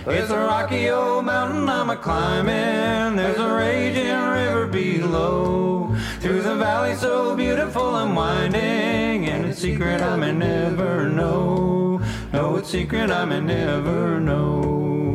It's a rocky old mountain I'm a-climbing. There's a raging river below. Through the valley so beautiful and winding. And its secret I may never know. No, its secret I may never know.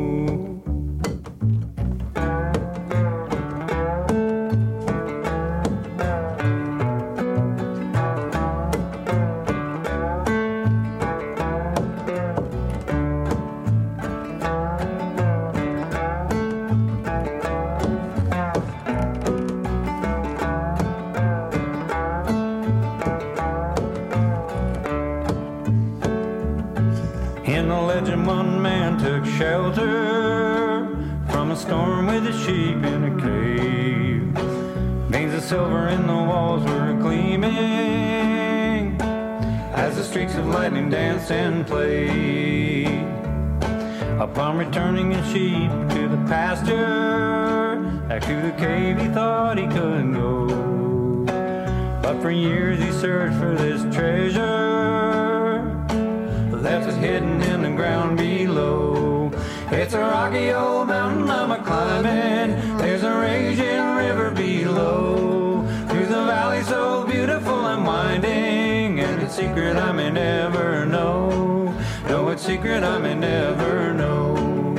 In the legend, one man took shelter from a storm with his sheep in a cave. Veins of silver in the walls were gleaming as the streaks of lightning danced and played. Upon returning his sheep to the pasture, back to the cave he thought he couldn't go. But for years he searched for this treasure, left it hidden in the ground below. It's a rocky old mountain I'm a-climbing. There's a raging river below. Through the valley so beautiful and winding. And its secret I may never know. No, its secret I may never know.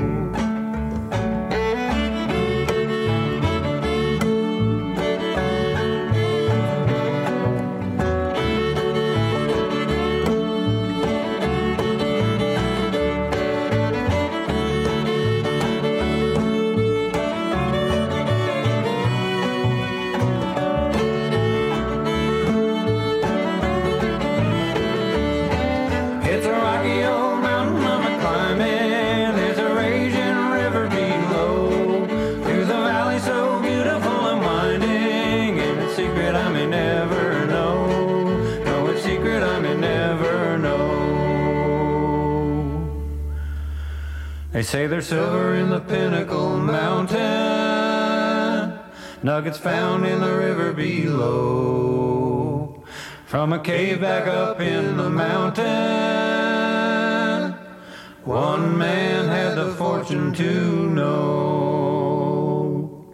They say there's silver in the Pinnacle Mountain, nuggets found in the river below. From a cave back up in the mountain, one man had the fortune to know.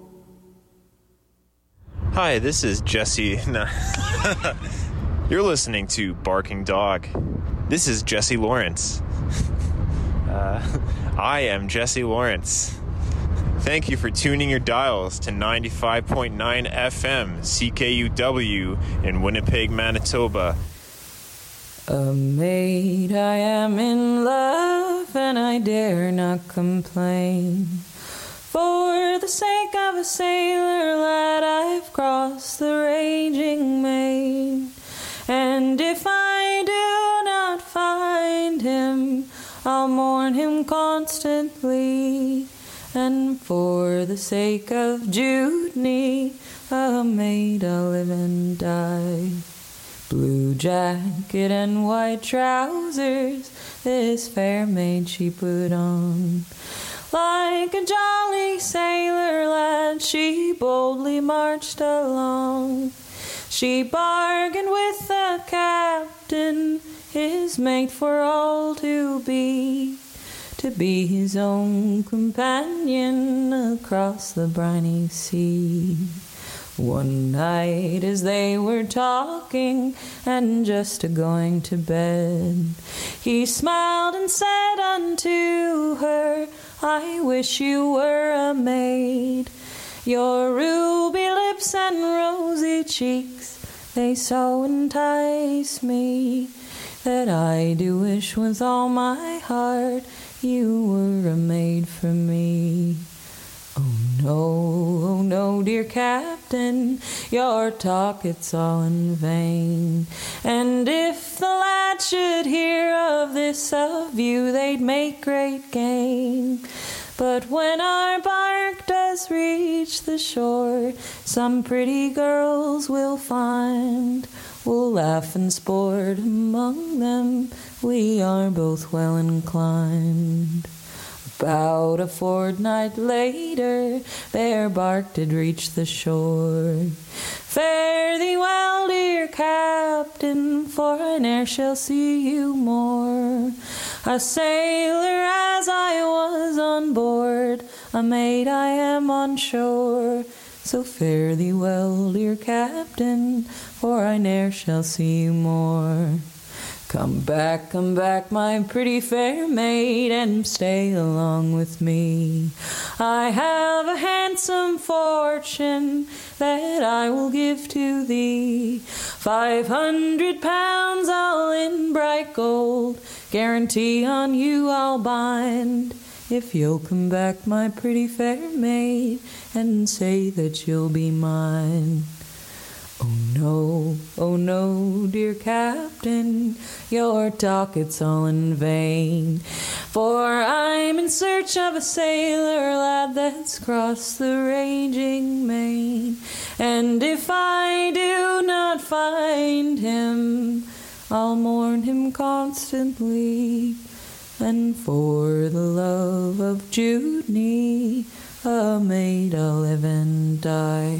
Hi, this is Jesse. No. You're listening to Barking Dog. This is Jesse Lawrence. I am Jesse Lawrence. Thank you for tuning your dials to 95.9 FM CKUW in Winnipeg, Manitoba. A maid, I am in love, and I dare not complain. For the sake of a sailor lad, I've crossed the raging main. And if I do not find him, I'll mourn him constantly. And for the sake of Jutney, a maid I'll live and die. Blue jacket and white trousers, this fair maid she put on. Like a jolly sailor lad, she boldly marched along. She bargained with the captain, his mate for all to be his own companion across the briny sea. One night as they were talking and just a-going to bed, he smiled and said unto her, I wish you were a maid. Your ruby lips and rosy cheeks, they so entice me, that I do wish with all my heart you were a maid for me. Oh no, dear captain, your talk it's all in vain. And if the lads should hear of this of you, they'd make great gain. But when our bark does reach the shore, some pretty girls we'll find. We'll laugh and sport among them, we are both well inclined. About a fortnight later, their bark did reach the shore. Fare thee well, dear captain, for I ne'er shall see you more. A sailor as I was on a maid I am on shore. So fare thee well, dear captain, for I ne'er shall see you more. Come back, my pretty fair maid, and stay along with me. I have a handsome fortune that I will give to thee. 500 pounds all in bright gold, guarantee on you I'll bind. If you'll come back, my pretty fair maid, and say that you'll be mine. Oh no, dear captain, your talk it's all in vain. For I'm in search of a sailor lad that's crossed the raging main. And if I do not find him, I'll mourn him constantly. And for the love of Judenee, a maid I'll live and die.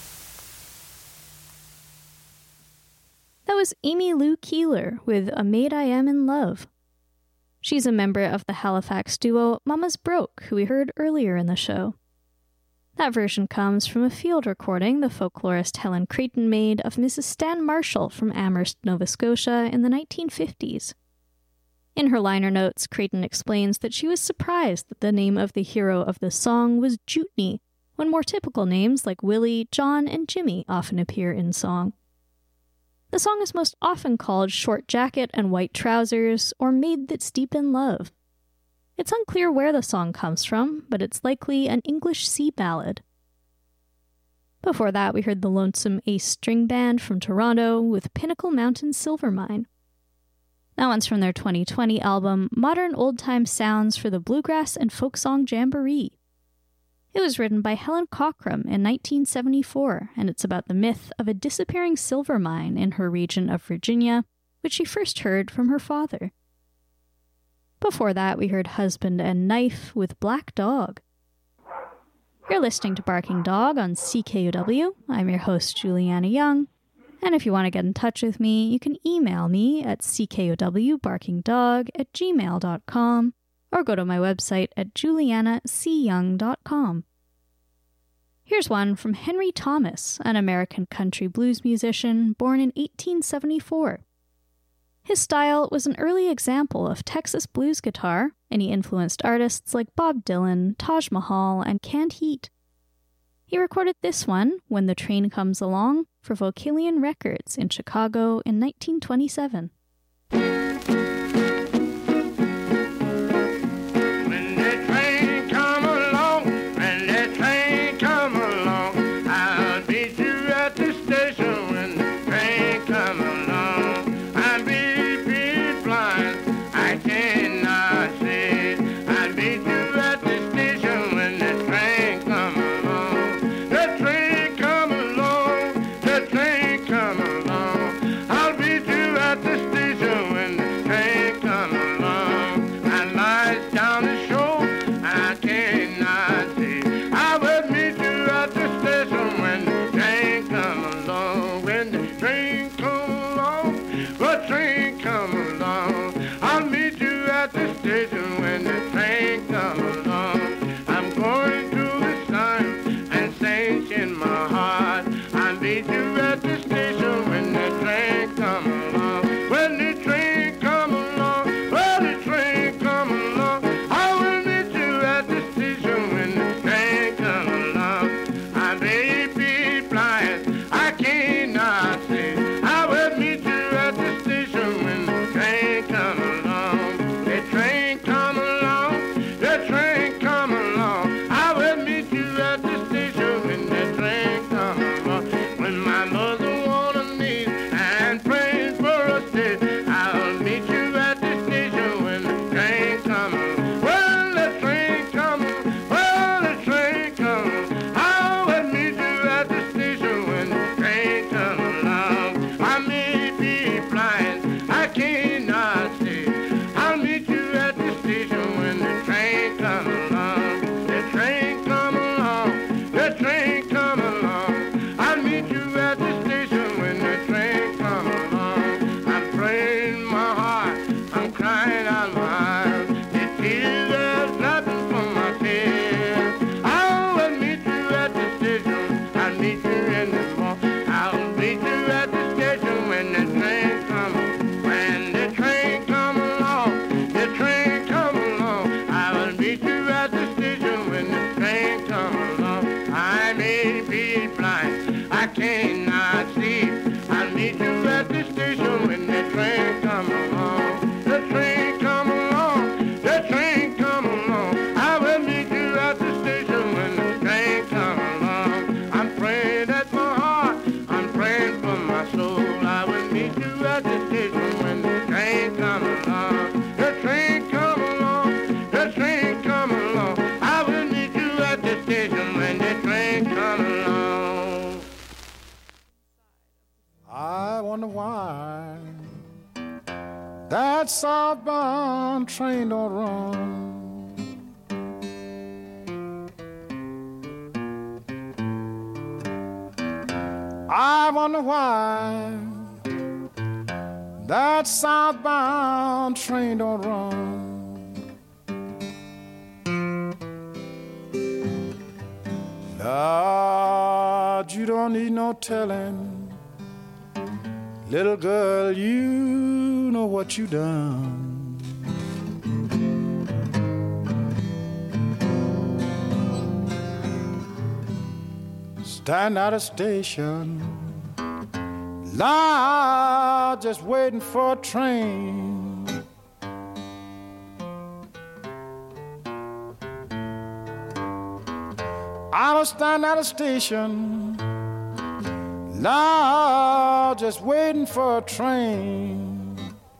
That was Amy Lou Keeler with A Maid I Am in Love. She's a member of the Halifax duo Mama's Broke, who we heard earlier in the show. That version comes from a field recording the folklorist Helen Creighton made of Mrs. Stan Marshall from Amherst, Nova Scotia in the 1950s. In her liner notes, Creighton explains that she was surprised that the name of the hero of the song was Jutney, when more typical names like Willie, John, and Jimmy often appear in song. The song is most often called Short Jacket and White Trousers, or Maid That's Deep in Love. It's unclear where the song comes from, but it's likely an English sea ballad. Before that, we heard the Lonesome Ace String Band from Toronto with Pinnacle Mountain Silver Mine. That one's from their 2020 album, Modern Old-Time Sounds for the Bluegrass and Folk Song Jamboree. It was written by Helen Cockrum in 1974, and it's about the myth of a disappearing silver mine in her region of Virginia, which she first heard from her father. Before that, we heard Husband and Knife with Black Dog. You're listening to Barking Dog on CKUW. I'm your host, Juliana Young, and if you want to get in touch with me, you can email me at ckowbarkingdog@gmail.com, or go to my website at julianacyoung.com. Here's one from Henry Thomas, an American country blues musician born in 1874. His style was an early example of Texas blues guitar, and he influenced artists like Bob Dylan, Taj Mahal, and Canned Heat. He recorded this one, When the Train Comes Along, for Vocalion Records in Chicago in 1927. At the southbound train don't run. I wonder why that southbound train don't run. Lord, you don't need no telling. Little girl, you know what you done. Stand at a station, Lord, just waiting for a train. I'll stand at a station, Lord, just waiting for a train.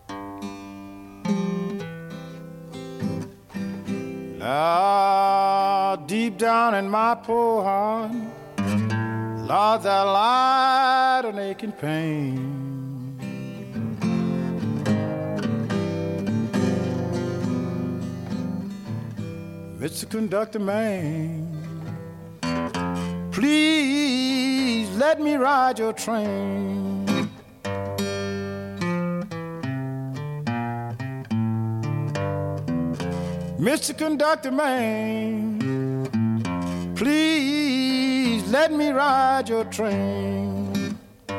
Lord, deep down in my poor heart, Lord, there lied an aching pain. Mr. Conductor Man, please let me ride your train. Mr. Conductor Man, please let me ride your train.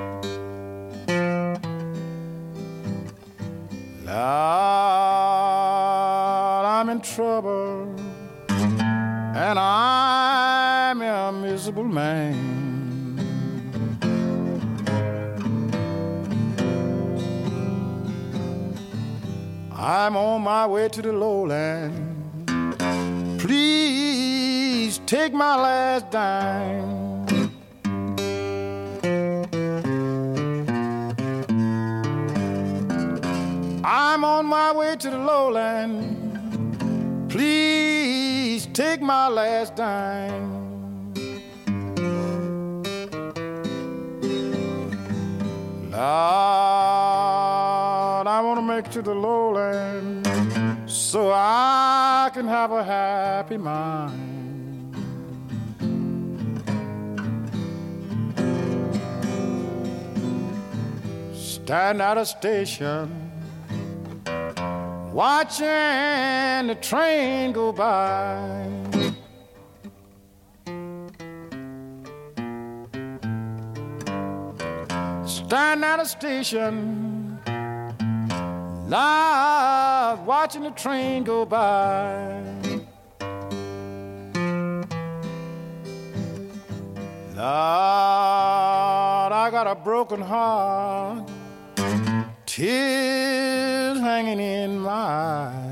Lord, I'm in trouble and I'm a miserable man. I'm on my way to the lowland. Please take my last dime. I'm on my way to the lowland. Please take my last dime. Lord, I want to make it to the lowland so I can have a happy mind. Stand at a station, watching the train go by. Stand at a station, Lord, watching the train go by. Lord, I got a broken heart, tears hanging in my eyes.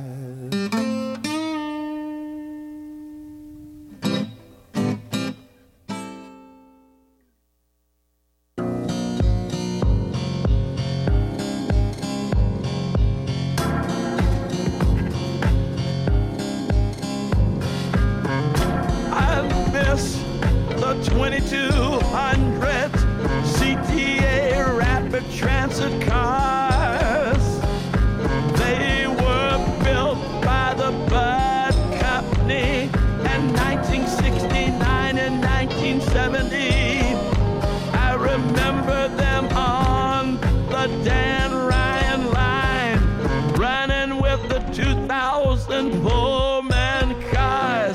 The 2200 CTA Rapid Transit cars. They were built by the Budd Company in 1969 and 1970. I remember them on the Dan Ryan line, running with the 2000 Pullman cars.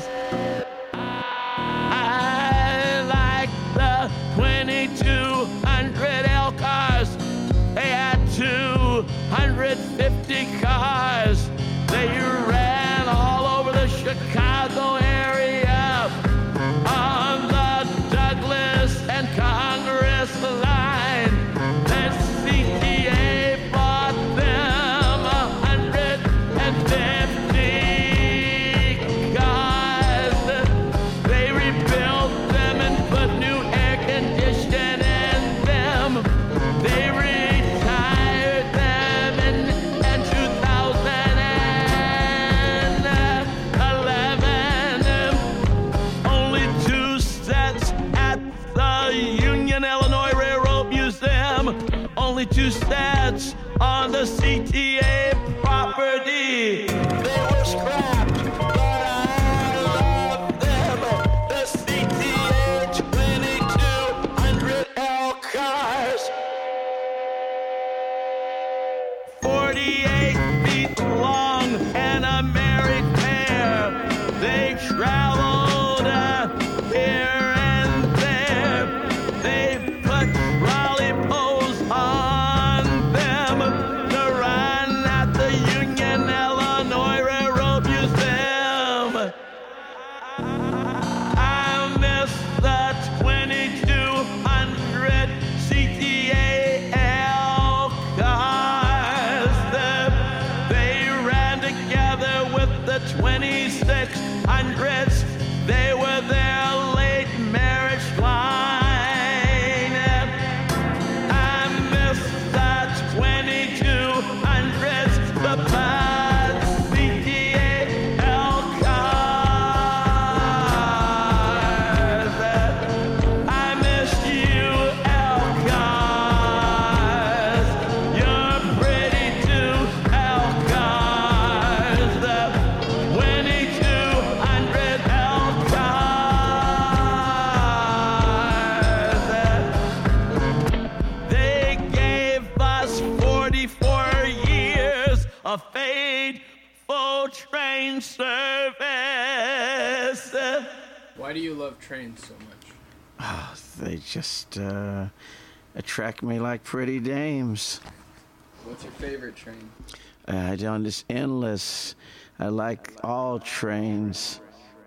2200L cars. They had 250 cars. They ran all over the Chicago area on the Douglas and Congress line. The CTA bought them 150 cars. They rebuilt them and put new air conditioning in them. They retired them in 2011. Only 2 sets at the Union Illinois Railroad Museum. Only 2 sets on the CTA property. 2200s, they were their late marriage line. I miss the 2200s, the bad CTAL cars. I miss you, L-cars. You're pretty too, L-cars. The 2200 L-cars. They gave us 44 years of faithful train service. Why do you love trains so much? They just attract me like pretty dames. What's your favorite train? It's endless. I like all trains.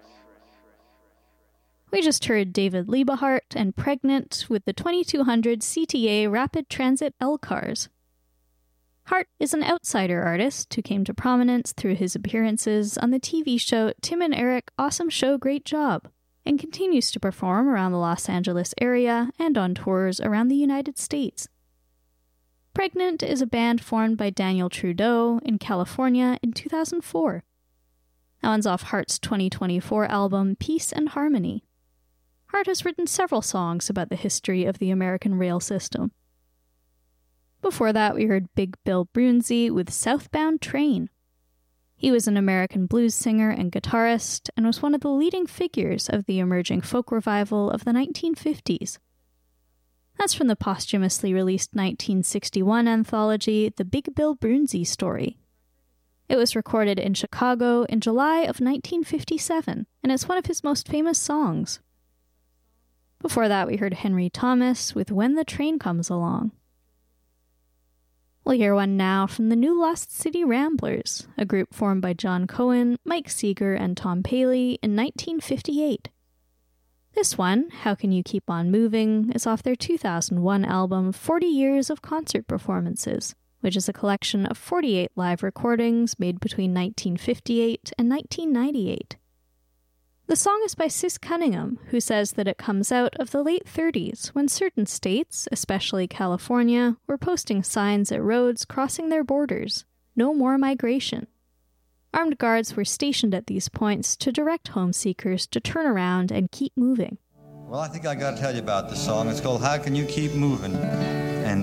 We just heard David Liebehart and Pregnant with the 2200 CTA Rapid Transit L-Cars. Hart is an outsider artist who came to prominence through his appearances on the TV show Tim and Eric Awesome Show Great Job, and continues to perform around the Los Angeles area and on tours around the United States. Pregnant is a band formed by Daniel Trudeau in California in 2004. That one's off Hart's 2024 album Peace and Harmony. Hart has written several songs about the history of the American rail system. Before that, we heard Big Bill Broonzy with Southbound Train. He was an American blues singer and guitarist, and was one of the leading figures of the emerging folk revival of the 1950s. That's from the posthumously released 1961 anthology, The Big Bill Broonzy Story. It was recorded in Chicago in July of 1957, and it's one of his most famous songs. Before that, we heard Henry Thomas with When the Train Comes Along. We'll hear one now from the New Lost City Ramblers, a group formed by John Cohen, Mike Seeger, and Tom Paley in 1958. This one, How Can You Keep On Moving, is off their 2001 album 40 Years of Concert Performances, which is a collection of 48 live recordings made between 1958 and 1998. The song is by Sis Cunningham, who says that it comes out of the late 30s when certain states, especially California, were posting signs at roads crossing their borders, "No more migration." Armed guards were stationed at these points to direct home seekers to turn around and keep moving. Well, I think I got to tell you about this song. It's called How Can You Keep Moving? And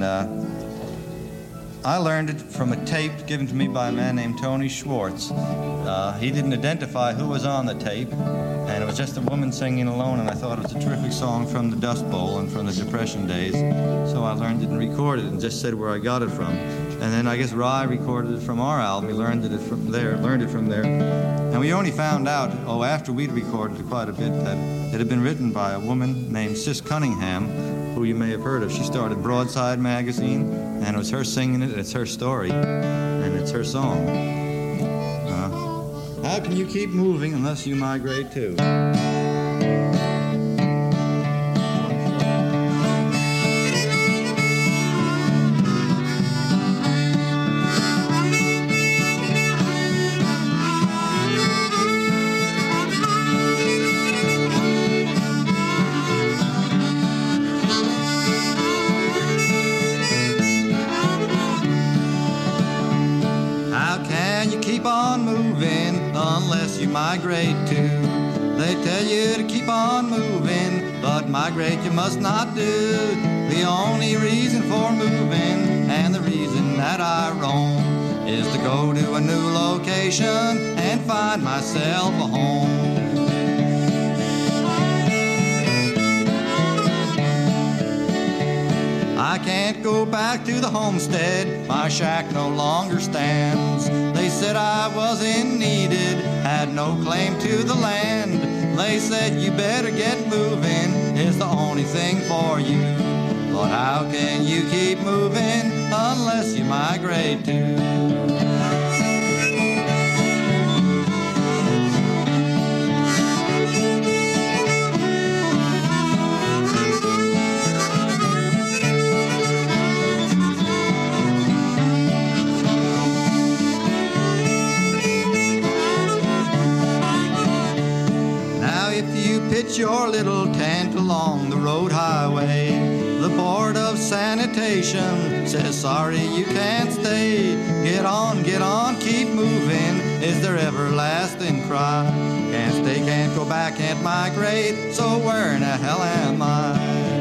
I learned it from a tape given to me by a man named Tony Schwartz. He didn't identify who was on the tape, and it was just a woman singing alone, and I thought it was a terrific song from the Dust Bowl and from the Depression days. So I learned it and recorded it and just said where I got it from. And then I guess Rye recorded it from our album. We learned it from there. And we only found out, after we'd recorded it quite a bit, that it had been written by a woman named Sis Cunningham, who you may have heard of. She started Broadside Magazine, and it was her singing it, it's her story, and it's her song. How can you keep moving unless you migrate too? Unless you migrate too. They tell you to keep on moving, but migrate you must not do. The only reason for moving, and the reason that I roam, is to go to a new location and find myself a home. I can't go back to the homestead, my shack no longer stands. They said I wasn't needed, had no claim to the land. They said you better get moving, it's the only thing for you. But how can you keep moving unless you migrate too? if you pitch your little tent along the road highway, the Board of Sanitation says sorry you can't stay. Get on, keep moving is their everlasting cry. Can't stay, can't go back, can't migrate, so where in the hell am I?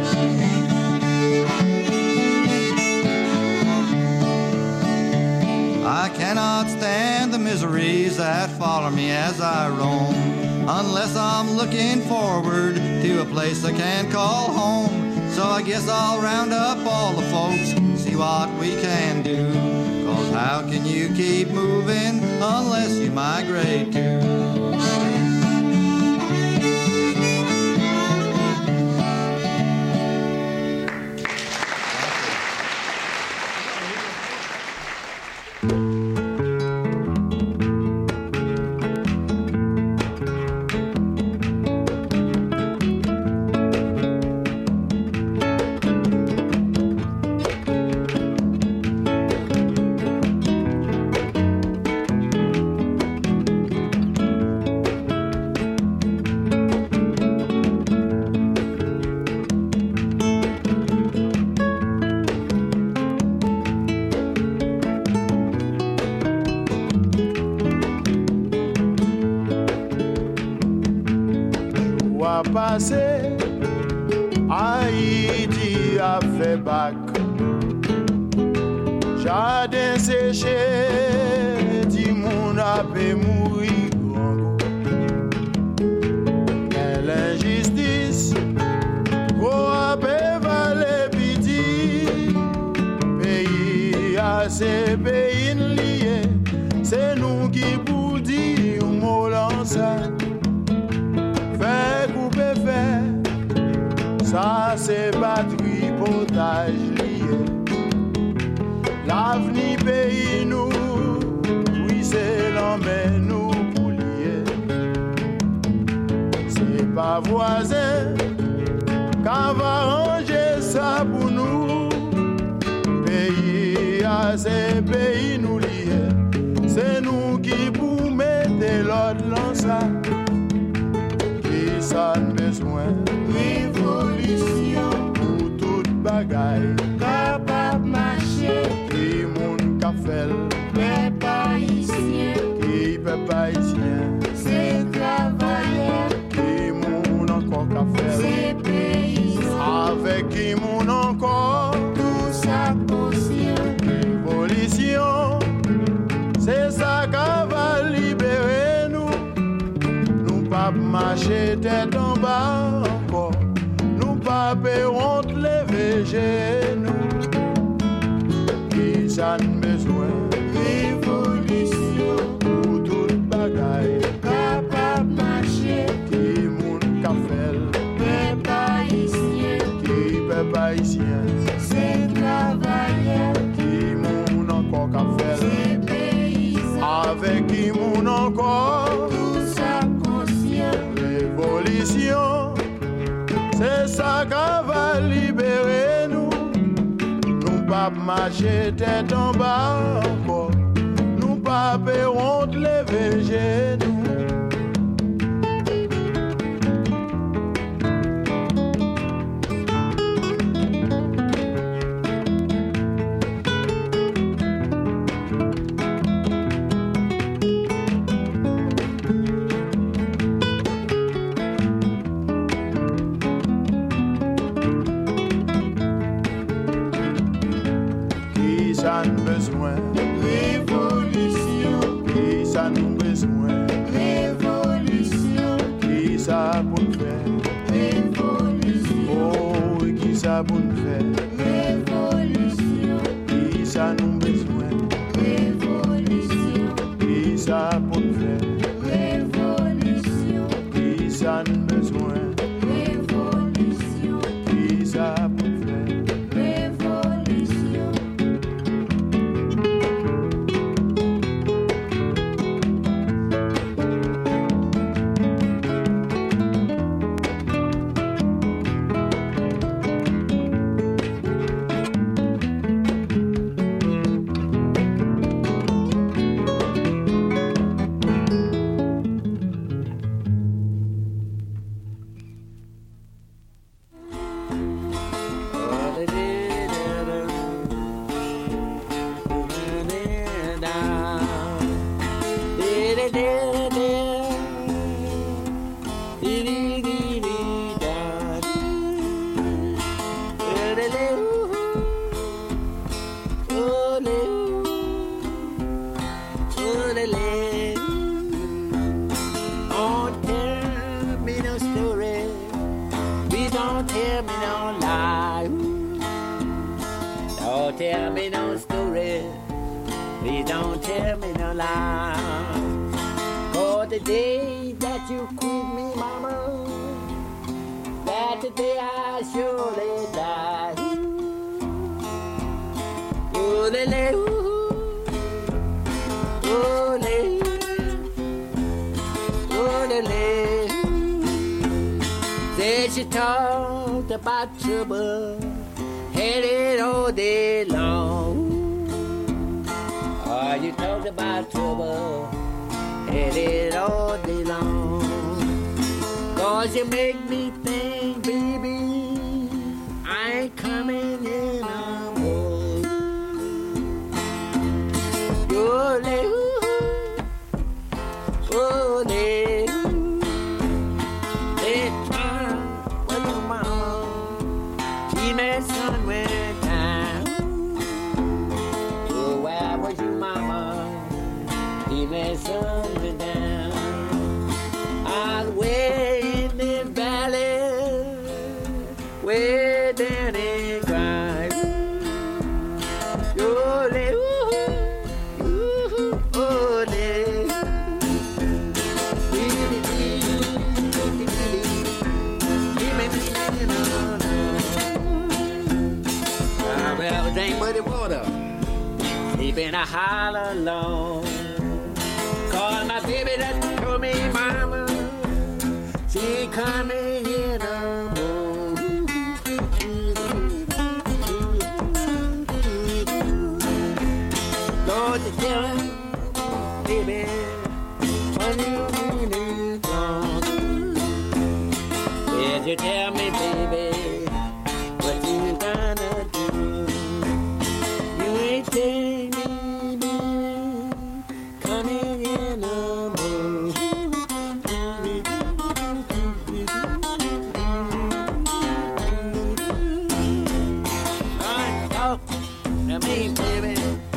I cannot stand the miseries that follow me as I roam, unless I'm looking forward to a place I can call home. So I guess I'll round up all the folks, see what we can do. 'Cause how can you keep moving unless you migrate too? Haïti a fait bac, jardin séché, ti moun a pe mouri grango. L'injustice, gros a pe vale piti, pays a se pays lié, c'est nous qui pour dire mot lançat. Fait couper fait, ça c'est pas tripotage lié. L'avenir pays nous, oui c'est l'emmène nous pour lier. C'est pas voisin, qu'à va ranger ça pour nous. Pays à ces pays nous liés, c'est nous qui pour mettre l'ordre dans ça. Ça a besoin révolution pour toute bagaille capable marcher qui moun ka fel peuple haïtien qui peuple haïtien c'est travailleur qui moun encore ka fel c'est paysan avec qui moun encore tout ça conscient révolution c'est ça qui va libérer nous. Pas marcher tête en bas encore, nous pas honte lever genoux. Qui ça n'a besoin révolution pour toute bagaille capable marcher qui moun ka fel peuple haïtien qui peuple haïtien c'est travailleur qui moun encore ka fel c'est paysan avec qui moun encore tout ça. Révolution, c'est ça qui va libérer nous. Nous pas marcher tête en bas encore. Nous pas honte lever genoux. Tell me no story. Please don't tell me no lie. For the day that you quit me, mama, that the day I surely die. Ooh, lele, ooh, ooh, lele, ooh, lele. Then she talked about trouble. Headed all day long. Oh, you talked about trouble. Headed all day long. 'Cause you make me think, baby, I ain't coming in no more. You're late, oh, late. It's time for your mama. She met sun went down. Oh, where was your mama? She met sun went down. I was way in the valley, way down in Grind. Oh, lay, ooh, oh, lay. Ain't muddy water, sleep in a holler alone. Call my baby that told me, mama, she ain't coming here no more. Lord, you tell him, baby, when you need gone. Did you tell me, baby, what you gonna do? Coming in no more. Talk to me, baby.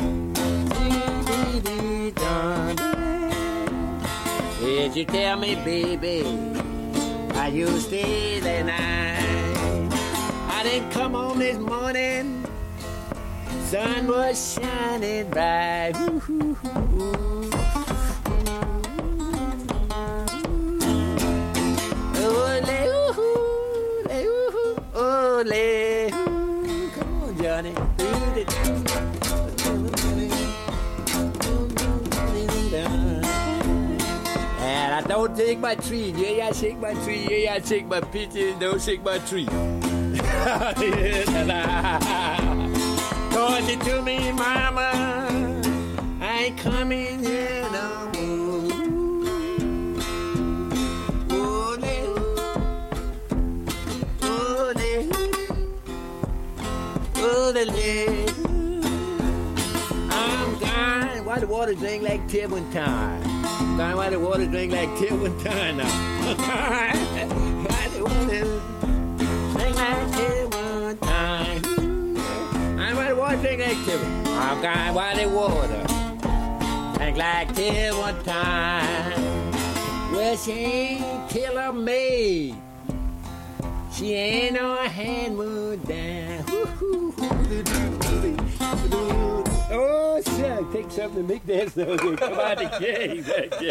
Did you tell me, baby, how you stay that night? I didn't come home this morning. Sun was shining bright. Ole, ole. Come on, Johnny. And I don't take my tree. Yeah, I shake my tree. Yeah, I shake my peaches. Don't shake my tree. Told it to me, mama, I ain't coming here no more. Ole, ole, ole. I'm dying. Why the water drink like Tiburon? Dying, why the water drink like Tiburon now? Why the water drink like Tiburon? Drink like Tiburon. I'm going by the water. Drink like Tiburon time. Well, she ain't killer maid. She ain't no hand moved down. Oh, shucks. Take something to make that song come out the cave.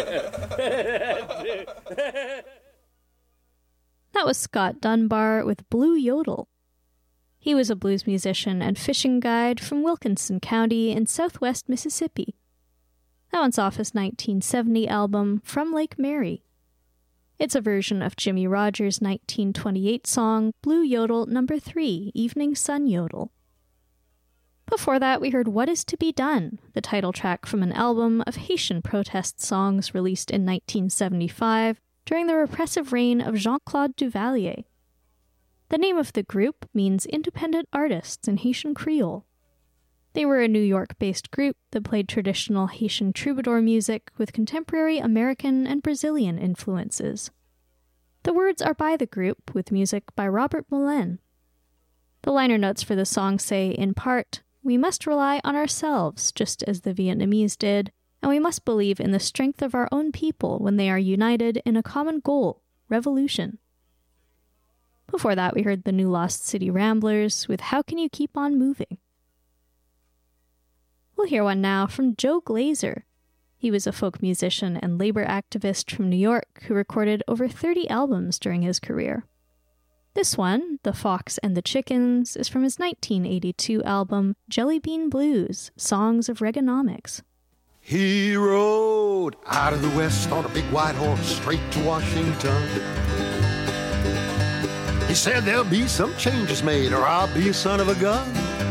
That was Scott Dunbar with Blue Yodel. He was a blues musician and fishing guide from Wilkinson County in southwest Mississippi. That one's off his 1970 album, From Lake Mary. It's a version of Jimmie Rodgers' 1928 song, Blue Yodel No. 3, Evening Sun Yodel. Before that, we heard What Is to Be Done, the title track from an album of Haitian protest songs released in 1975 during the repressive reign of Jean-Claude Duvalier. The name of the group means Independent Artists in Haitian Creole. They were a New York-based group that played traditional Haitian troubadour music with contemporary American and Brazilian influences. The The words are by the group, with music by Robert Mullen. The liner notes for the song say, in part, "We must rely on ourselves, just as the Vietnamese did, and we must believe in the strength of our own people when they are united in a common goal, revolution." Before that, we heard the New Lost City Ramblers with How Can You Keep On Moving? We'll hear one now from Joe Glazer. He was a folk musician and labor activist from New York who recorded over 30 albums during his career. This one, The Fox and the Chickens, is from his 1982 album Jelly Bean Blues, Songs of Reaganomics. He rode out of the west on a big white horse straight to Washington. He said there'll be some changes made or I'll be a son of a gun.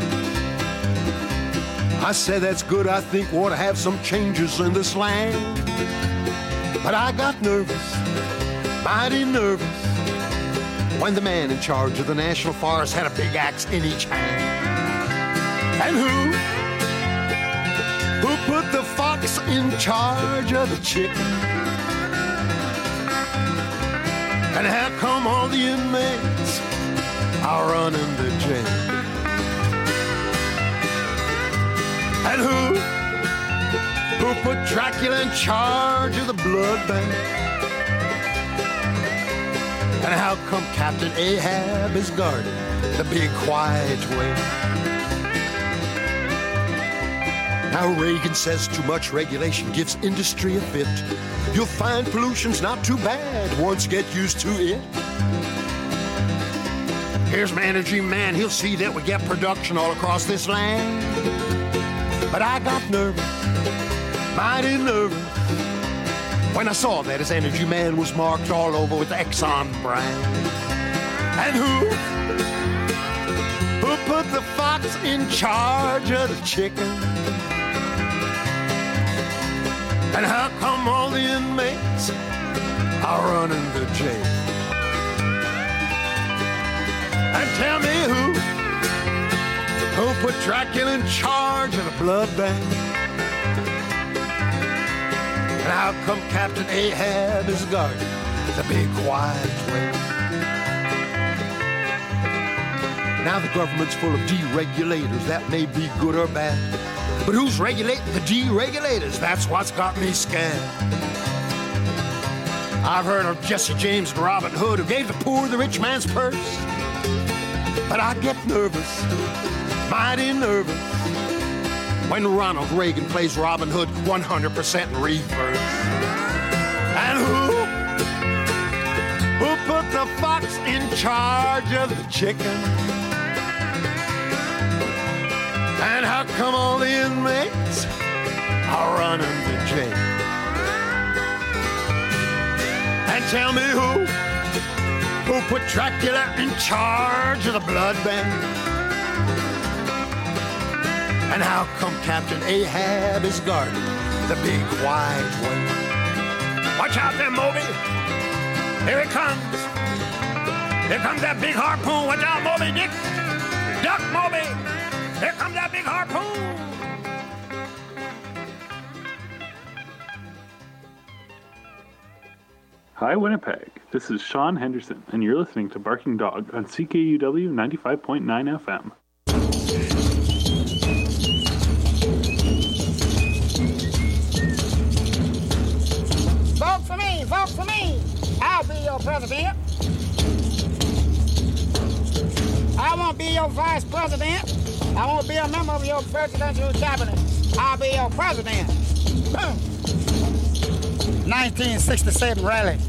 I said that's good, I think we ought to have some changes in this land. But I got nervous, mighty nervous, when the man in charge of the National Forest had a big axe in each hand. And who put the fox in charge of the chicken? And how come all the inmates are running the jail? And who put Dracula in charge of the blood bank? And how come Captain Ahab is guarding the big quiet way? Now Reagan says too much regulation gives industry a fit. You'll find pollution's not too bad once you get used to it. Here's Managing Man, he'll see that we get production all across this land. But I got nervous, mighty nervous, when I saw that his Energy Man was marked all over with the Exxon brand. And who put the fox in charge of the chicken? And how come all the inmates are running the jail? And tell me who put Dracula in charge of the blood bank? And how come Captain Ahab is guarding the big quiet way? Now the government's full of deregulators, that may be good or bad. But who's regulating the deregulators? That's what's got me scared. I've heard of Jesse James and Robin Hood who gave the poor the rich man's purse. But I get nervous, mighty nervous, when Ronald Reagan plays Robin Hood 100% in reverse. And who put the fox in charge of the chicken? And how come all the inmates are running the jail? And tell me who put Dracula in charge of the blood bank? And how come Captain Ahab is guarding the big quiet way? Watch out there, Moby. Here it comes. Here comes that big harpoon. Watch out, Moby Dick. Duck, Moby. Here comes that big harpoon. Hi, Winnipeg. This is Sean Henderson, and you're listening to Barking Dog on CKUW 95.9 FM. Vote for me, vote for me. I'll be your president. I won't be your vice president. I won't be a member of your presidential cabinet. I'll be your president. Boom. 1967 rally.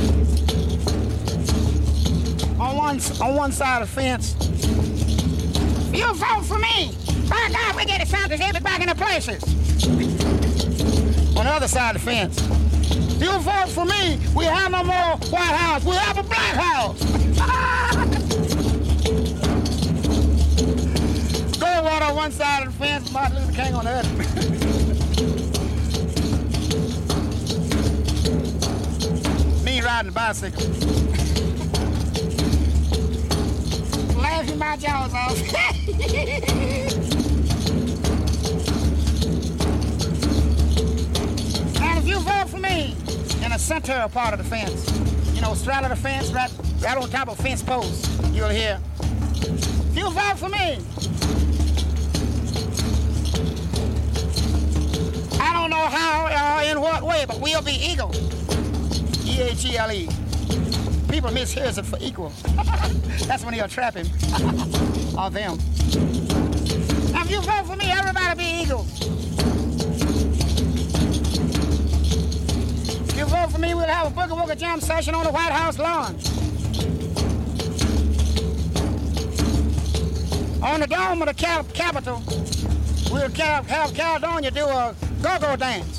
On one side of the fence. You vote for me. By God, we get the Santas every back in the places. On the other side of the fence. You vote for me. We have no more White House. We have a Black House. Goldwater on one side of the fence, Martin Luther King on the other. Me riding a bicycle. Laughing my jaws off. And if you vote for me in the center part of the fence, straddle the fence, right on top of a fence post, you'll hear, if you vote for me, I don't know how or in what way, but we'll be eagle. E-A-G-L-E. People mishears it for equal. That's when he'll trap him. Or them. Now, if you vote for me, everybody be eagle. If you vote for me, we'll have a Boogie Woogie Jam session on the White House lawn. On the dome of the Capitol, we'll have Caledonia do a go-go dance.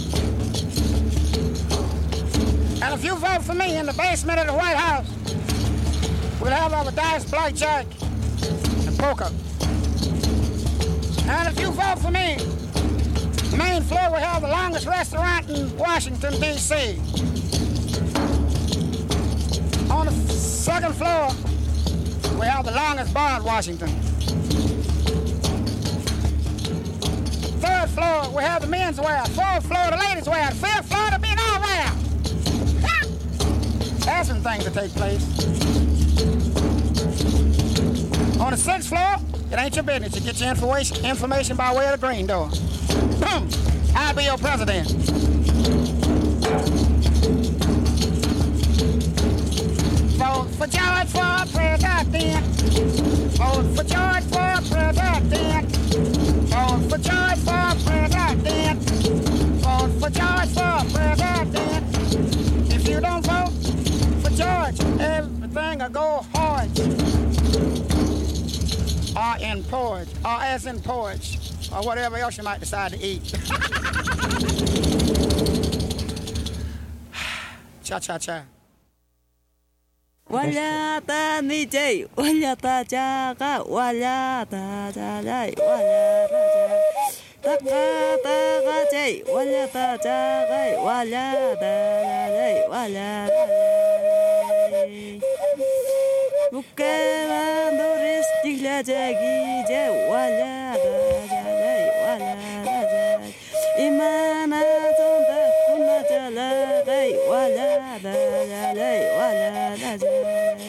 And if you vote for me in the basement of the White House, we'll have our dice, blackjack, and poker. And if you vote for me, the main floor will have the longest restaurant in Washington, D.C. On the second floor, we have the longest bar in Washington. Third floor, we have the men's wear. Fourth floor, the ladies' wear. Fifth floor, the men all wear. There's some things that take place. On the sixth floor, it ain't your business. You get your information by way of the green door. Boom! I'll be your president. Vote for George for president. Vote for George for president. Vote for George for president. Vote for George for president. If you don't vote for George, everything will go hard. Or in porridge, or as in porridge, or whatever else you might decide to eat. Cha-cha-cha. Walata ni jay, walata jaga, walata jay, walata jay. Taka jay, walata jay, walata jay, walata jay. Bukevando restigla jagi jay, walata jay, walata jay. Imana zonda kuna jala jay, walata jay, walata jay.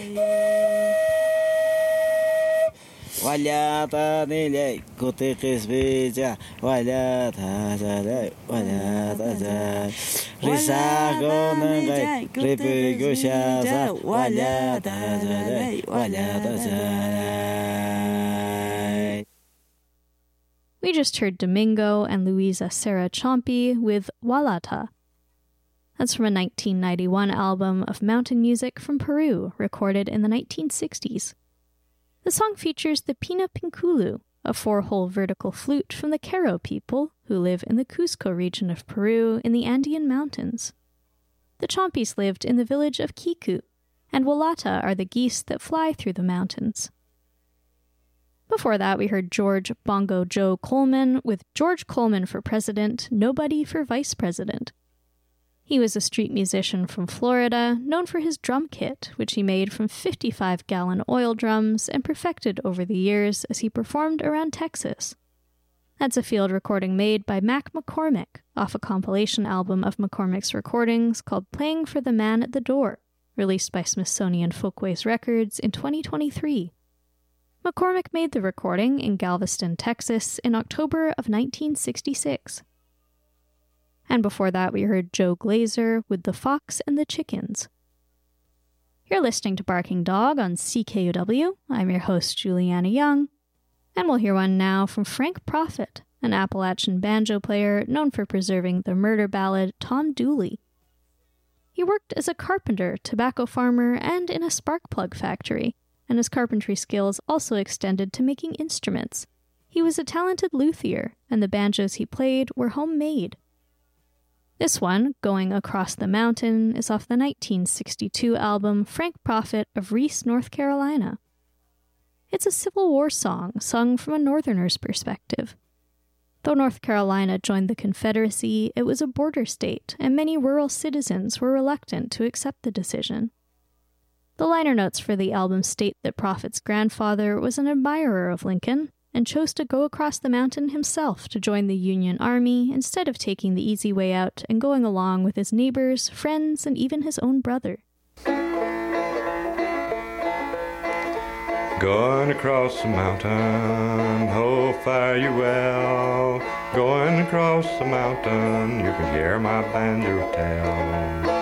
Walata nilay kote kisbeja walata jay walata jay risago nangay kripego shaza walata jay walata jay. We just heard Domingo and Louisa Sarah Chompy with Walata. That's from a 1991 album of mountain music from Peru, recorded in the 1960s. The song features the Pina Pinkulu, a 4-hole vertical flute from the Quero people who live in the Cusco region of Peru in the Andean Mountains. The Chompys lived in the village of Kiku, and Walata are the geese that fly through the mountains. Before that, we heard George Bongo Joe Coleman with George Coleman for President, Nobody for Vice President. He was a street musician from Florida, known for his drum kit, which he made from 55-gallon oil drums and perfected over the years as he performed around Texas. That's a field recording made by Mac McCormick off a compilation album of McCormick's recordings called Playing for the Man at the Door, released by Smithsonian Folkways Records in 2023. McCormick made the recording in Galveston, Texas in October of 1966. And before that, we heard Joe Glazer with The Fox and the Chickens. You're listening to Barking Dog on CKUW. I'm your host, Juliana Young. And we'll hear one now from Frank Prophet, an Appalachian banjo player known for preserving the murder ballad Tom Dooley. He worked as a carpenter, tobacco farmer, and in a spark plug factory, and his carpentry skills also extended to making instruments. He was a talented luthier, and the banjos he played were homemade. This one, Going Across the Mountain, is off the 1962 album Frank Prophet of Reese, North Carolina. It's a Civil War song sung from a Northerner's perspective. Though North Carolina joined the Confederacy, it was a border state, and many rural citizens were reluctant to accept the decision. The liner notes for the album state that Prophet's grandfather was an admirer of Lincoln, and chose to go across the mountain himself to join the Union Army instead of taking the easy way out and going along with his neighbors, friends, and even his own brother. Going across the mountain, oh, fare you well. Going across the mountain, you can hear my banjo tell.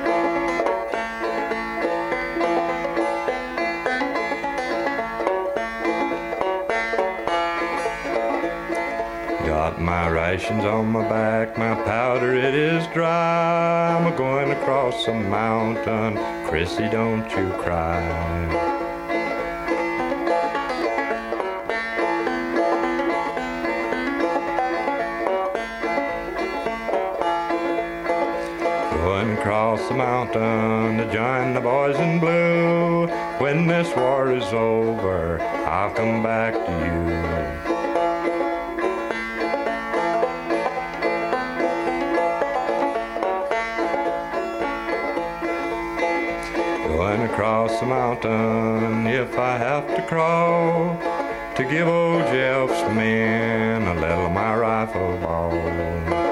Got my rations on my back, my powder it is dry. I'm going across the mountain, Chrissy, don't you cry. Across the mountain to join the boys in blue. When this war is over, I'll come back to you. Going across the mountain if I have to crawl to give old Jeff's men a little of my rifle ball.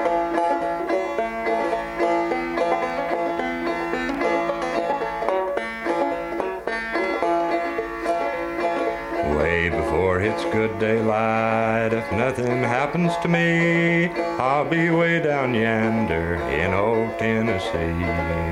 Before it's good daylight, if nothing happens to me, I'll be way down yonder in old Tennessee.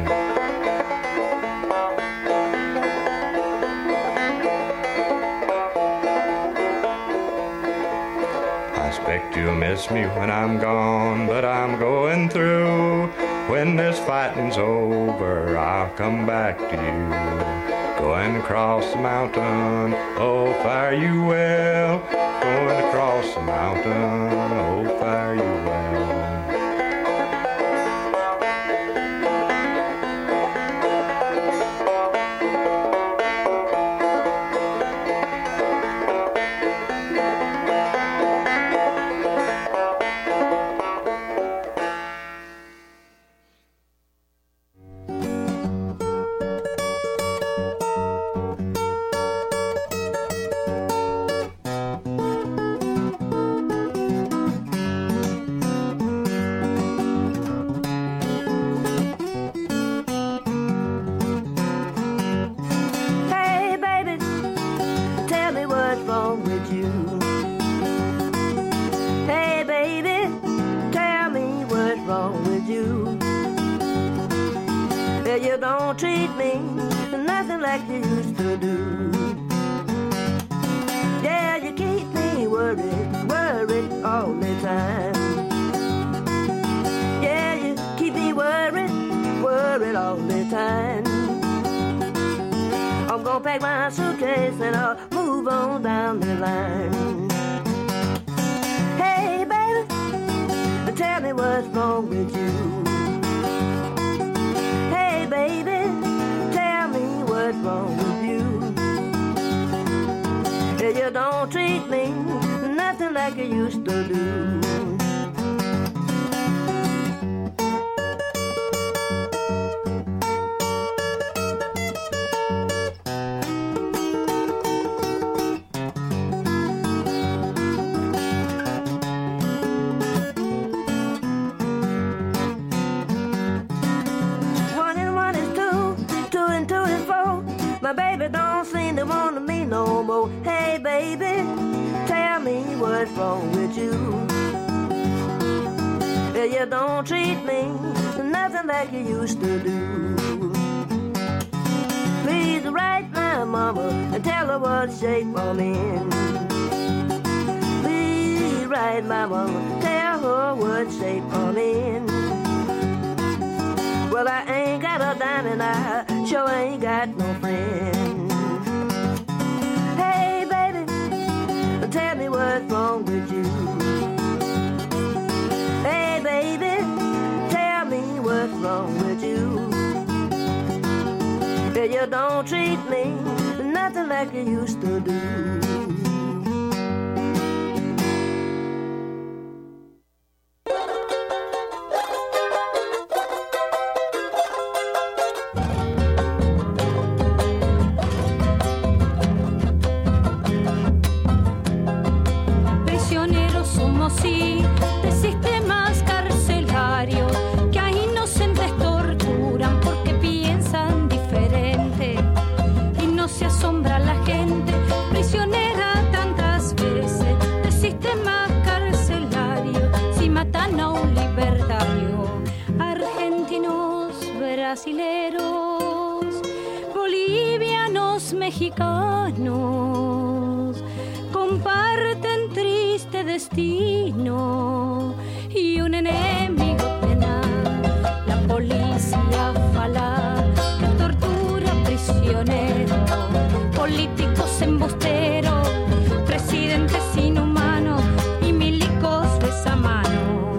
I expect you'll miss me when I'm gone, but I'm going through. When this fighting's over, I'll come back to you. Going across the mountain, oh, fare you well. Going across the mountain, oh, fare you well. You don't treat me nothing like you used to do. Prisioneros somos sí de sistemas carcelarios que a inocentes torturan porque piensan diferente. argentinos mexicanos comparten triste destino y un enemigo tenaz, la policía falaz que tortura prisioneros, políticos embusteros, presidentes inhumanos y milicos besamanos.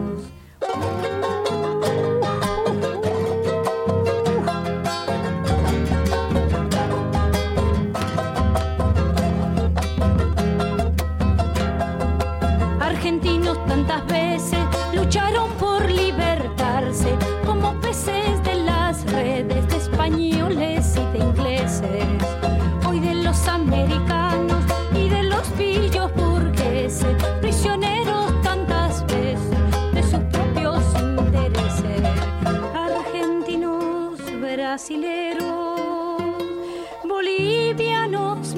Argentinos tantas veces lucharon por libertarse como peces de las redes de españoles y de ingleses, hoy de los americanos y de los pillos burgueses, prisioneros tantas veces de sus propios intereses. Argentinos, brasileros, bolivianos,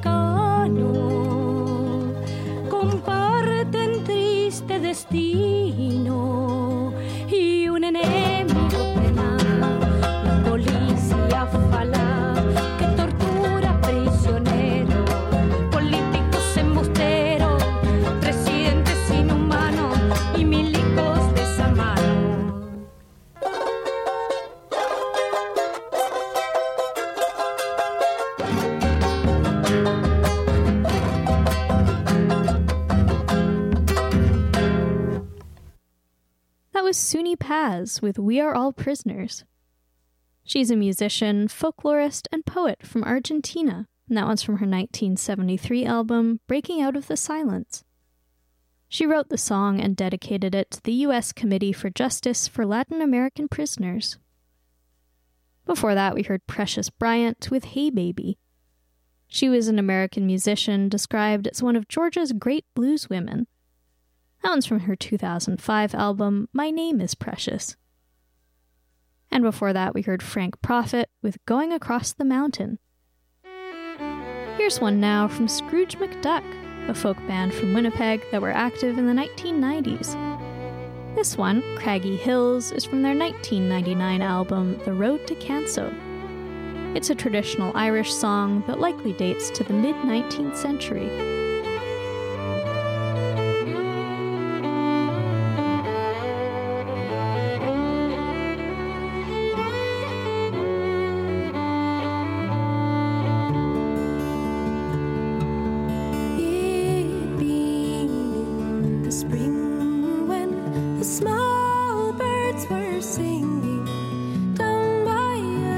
mexicanos comparten triste destino y un enemigo penal, la policía falaz que tortura prisioneros, políticos embusteros, presidentes inhumanos y milicos besamanos. That was Suni Paz with We Are All Prisoners. She's a musician, folklorist, and poet from Argentina, and that one's from her 1973 album, Breaking Out of the Silence. She wrote the song and dedicated it to the U.S. Committee for Justice for Latin American Prisoners. Before that, we heard Precious Bryant with Hey Baby. She was an American musician described as one of Georgia's great blues women. That one's from her 2005 album, My Name is Precious. And before that, we heard Frank Prophet with Going Across the Mountain. Here's one now from Scrooge McDuck, a folk band from Winnipeg that were active in the 1990s. This one, Craggy Hills, is from their 1999 album, The Road to Canso. It's a traditional Irish song that likely dates to the mid-19th century.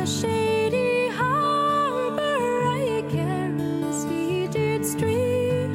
Street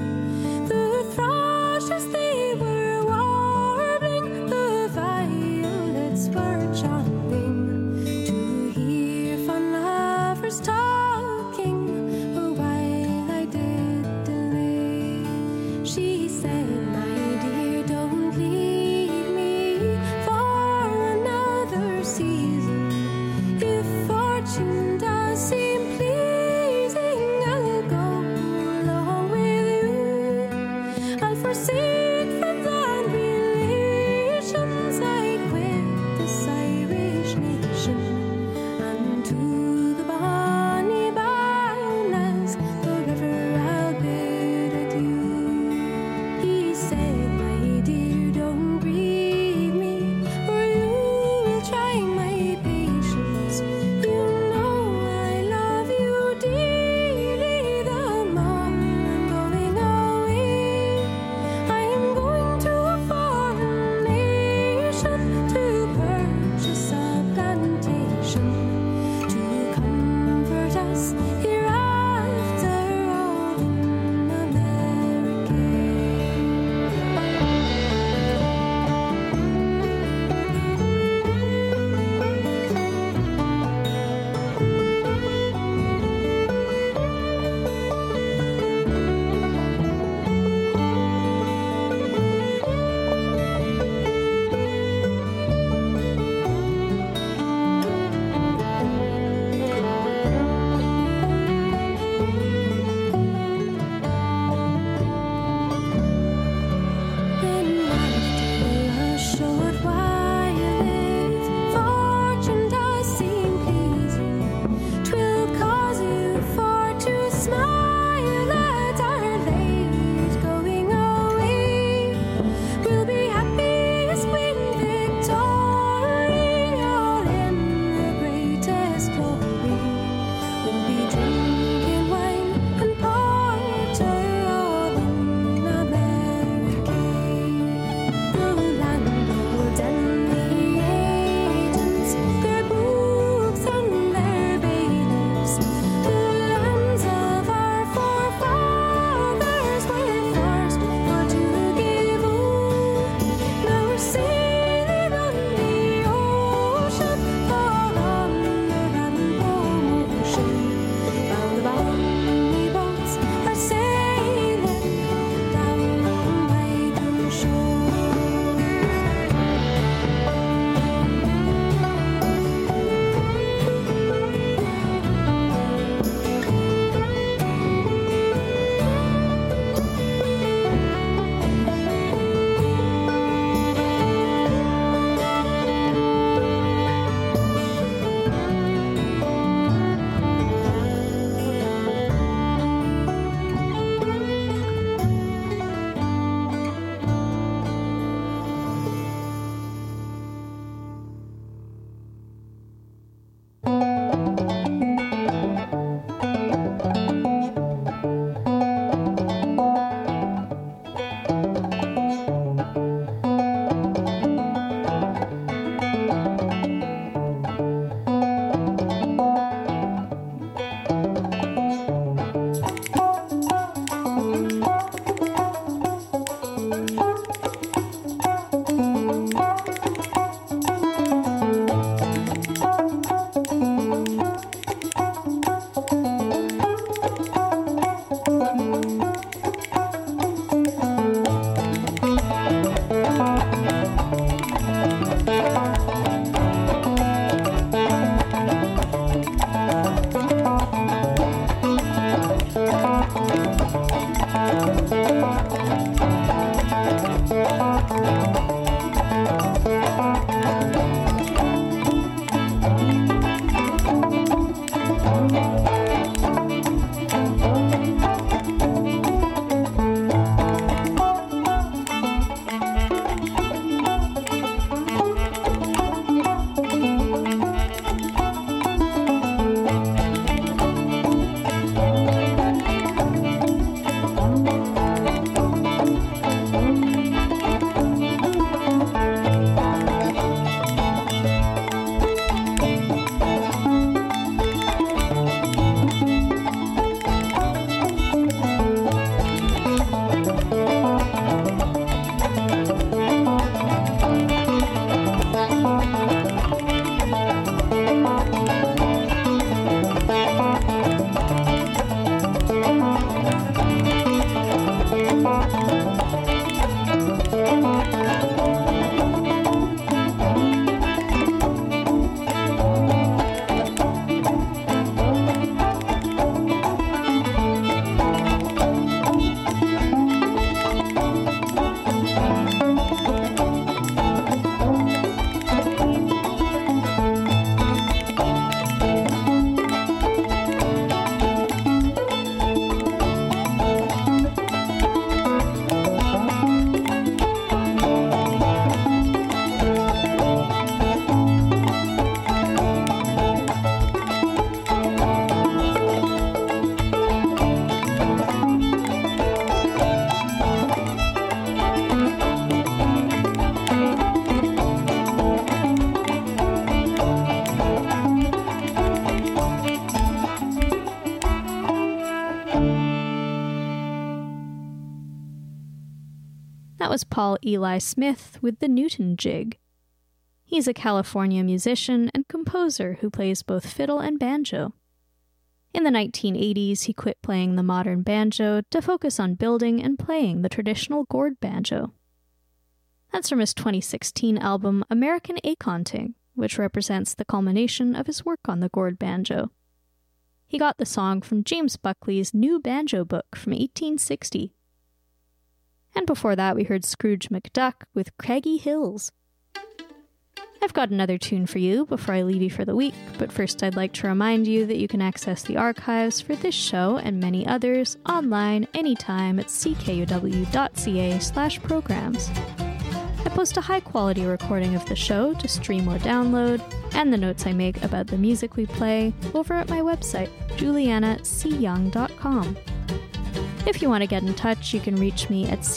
That was Paul Eli Smith with the Newton Jig. He's a California musician and composer who plays both fiddle and banjo. In the 1980s, he quit playing the modern banjo to focus on building and playing the traditional gourd banjo. That's from his 2016 album American Aconting, which represents the culmination of his work on the gourd banjo. He got the song from James Buckley's New Banjo Book from 1860. And before that, we heard Scrooge McDuck with Craggy Hills. I've got another tune for you before I leave you for the week, but first I'd like to remind you that you can access the archives for this show and many others online anytime at ckuw.ca/programs. I post a high-quality recording of the show to stream or download, and the notes I make about the music we play over at my website, julianacyoung.com. If you want to get in touch, you can reach me at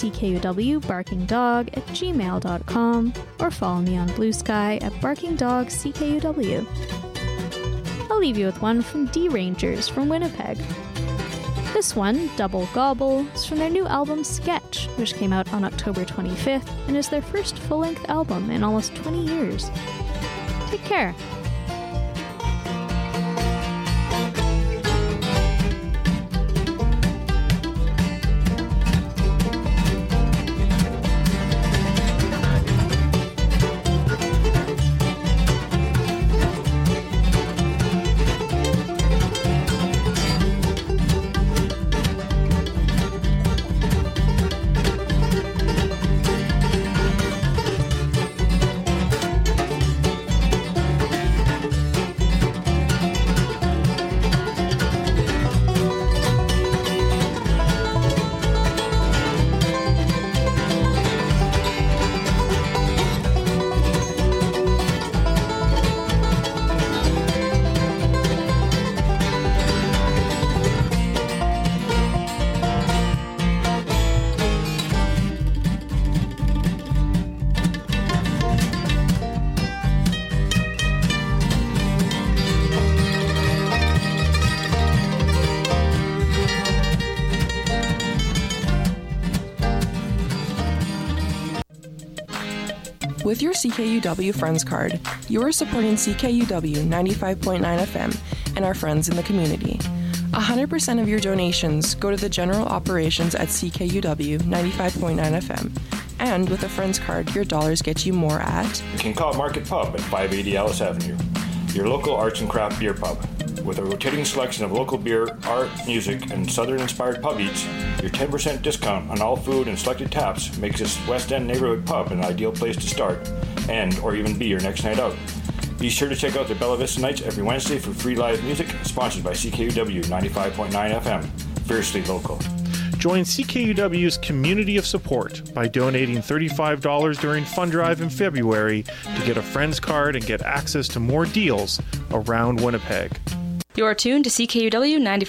ckuwbarkingdog@gmail.com or follow me on Blue Sky at barkingdogckuw. I'll leave you with one from D Rangers from Winnipeg. This one, Double Gobble, is from their new album Sketch, which came out on October 25th and is their first full-length album in almost 20 years. Take care. With your CKUW Friends card, you are supporting CKUW 95.9 FM and our friends in the community. 100% of your donations go to the general operations at CKUW 95.9 FM. And with a Friends card, your dollars get you more at Kincaid Market Pub at 580 Alice Avenue, your local arts and craft beer pub. With a rotating selection of local beer, art, music, and Southern-inspired pub eats, your 10% discount on all food and selected taps makes this West End neighborhood pub an ideal place to start and or even be your next night out. Be sure to check out the Bella Vista Nights every Wednesday for free live music, sponsored by CKUW 95.9 FM, fiercely local. Join CKUW's community of support by donating $35 during Fund Drive in February to get a Friends card and get access to more deals around Winnipeg. You're tuned to CKUW 95.9